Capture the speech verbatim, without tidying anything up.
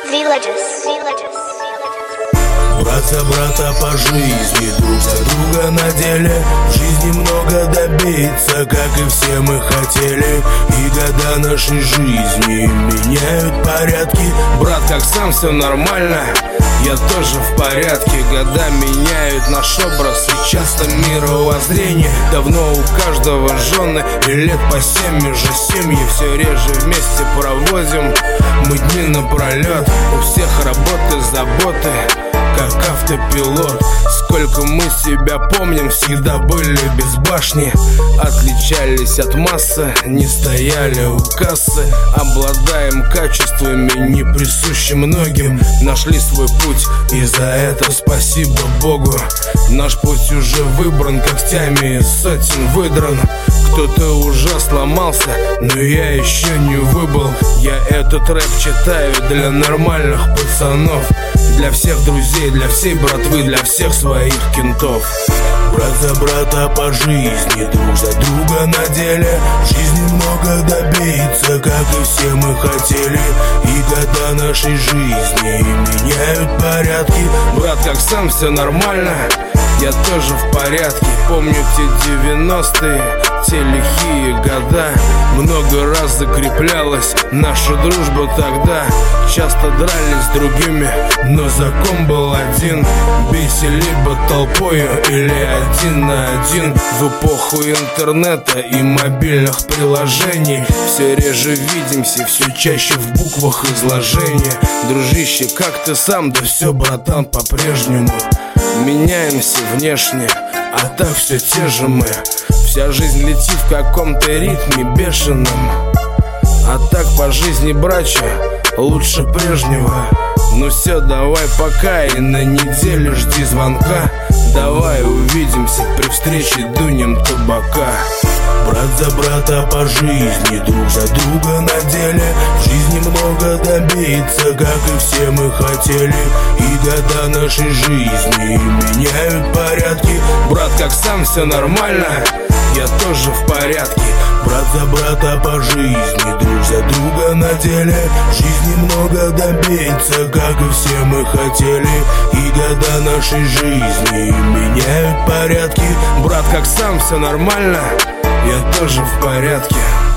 Villages, villages. Брат за брата по жизни, друг за друга на деле. В жизни много добиться, как и все мы хотели. И года нашей жизни меняют порядки. Брат, как сам, все нормально, я тоже в порядке. Года меняют наш образ и часто мировоззрение. Давно у каждого жены и лет по семь уже семьи. Все реже вместе проводим мы дни напролет. У всех работы, заботы, как автопилот. Сколько мы себя помним, всегда были без башни. Отличались от массы, не стояли у кассы. Обладаем качествами, не присущи многим. Нашли свой путь, и за это спасибо Богу. Наш путь уже выбран, когтями из сотен выдран. Кто-то уже сломался, но я еще не выбыл. Я этот рэп читаю для нормальных пацанов, для всех друзей, для всей братвы, для всех своих кентов. Брат за брата по жизни, друг за друга на деле. В жизни много добиться, как и все мы хотели. И года нашей жизни меняют порядки. Брат, как сам, все нормально, я тоже в порядке. Помню те девяностые, те лихие года. Много раз закреплялась наша дружба тогда. Часто дрались с другими, но закон был один: бейся либо толпою, или один на один. В эпоху интернета и мобильных приложений все реже видимся, все чаще в буквах изложения. Дружище, как ты сам? Да все, братан, по-прежнему. Меняемся внешне, а так все те же мы. Вся жизнь летит в каком-то ритме бешеном. А так по жизни, братья, лучше прежнего. Ну все, давай пока, и на неделю жди звонка. Давай увидимся, при встрече дунем табака. Брат за брата по жизни, друг за друга на деле. В жизни много добиться, как и все мы хотели. И года нашей жизни меняют порядки. Брат, как сам, все нормально, я тоже в порядке. Брат за брата по жизни, друг за друга на деле. В жизни много добиться, как и все мы хотели. И года нашей жизни меняют порядки. Брат, как сам, все нормально, я тоже в порядке.